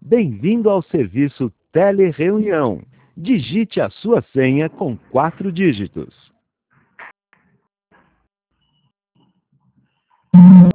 Bem-vindo ao serviço Telereunião. Digite a sua senha com 4 dígitos.